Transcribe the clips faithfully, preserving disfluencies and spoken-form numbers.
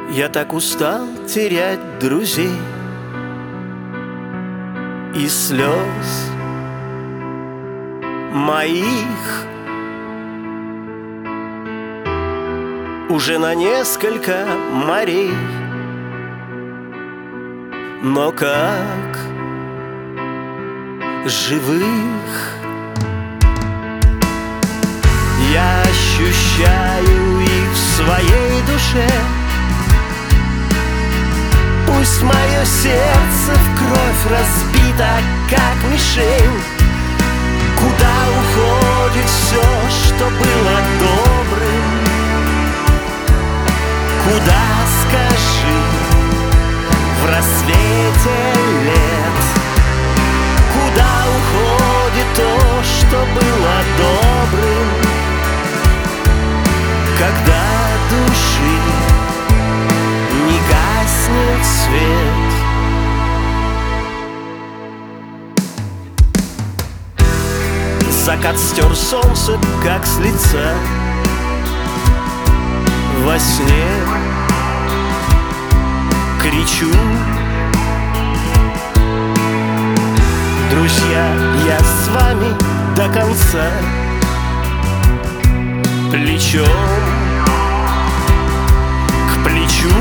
Я так устал терять друзей и слез моих уже на несколько морей. Но как живых я ощущаю их в своей душе. Пусть мое сердце в кровь разбито, как мишень. Куда уходит все, что было добрым? Куда, скажи, в рассвете лет? Куда уходит то, что было добрым? Когда души не гаснет свет. Закат стер солнце, как с лица. Во сне кричу: друзья, я с вами до конца. Плечом к плечу.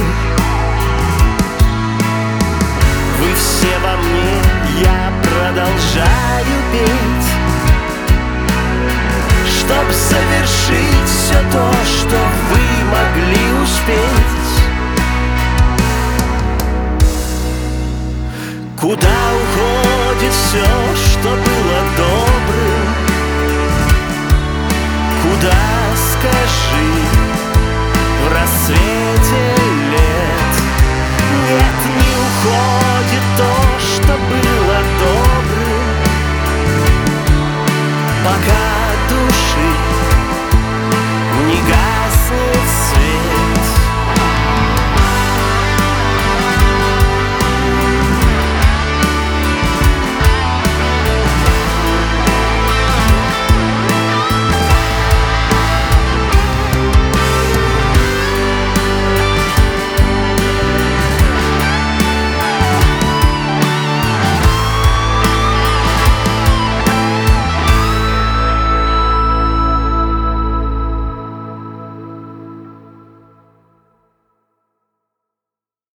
Вы все во мне, я продолжаю петь, чтоб совершить все то, что вы могли успеть. Куда уходит все, что было добрым? Куда, скажи, в рассвете лет? Нет, не уходит то, что было добрым, пока души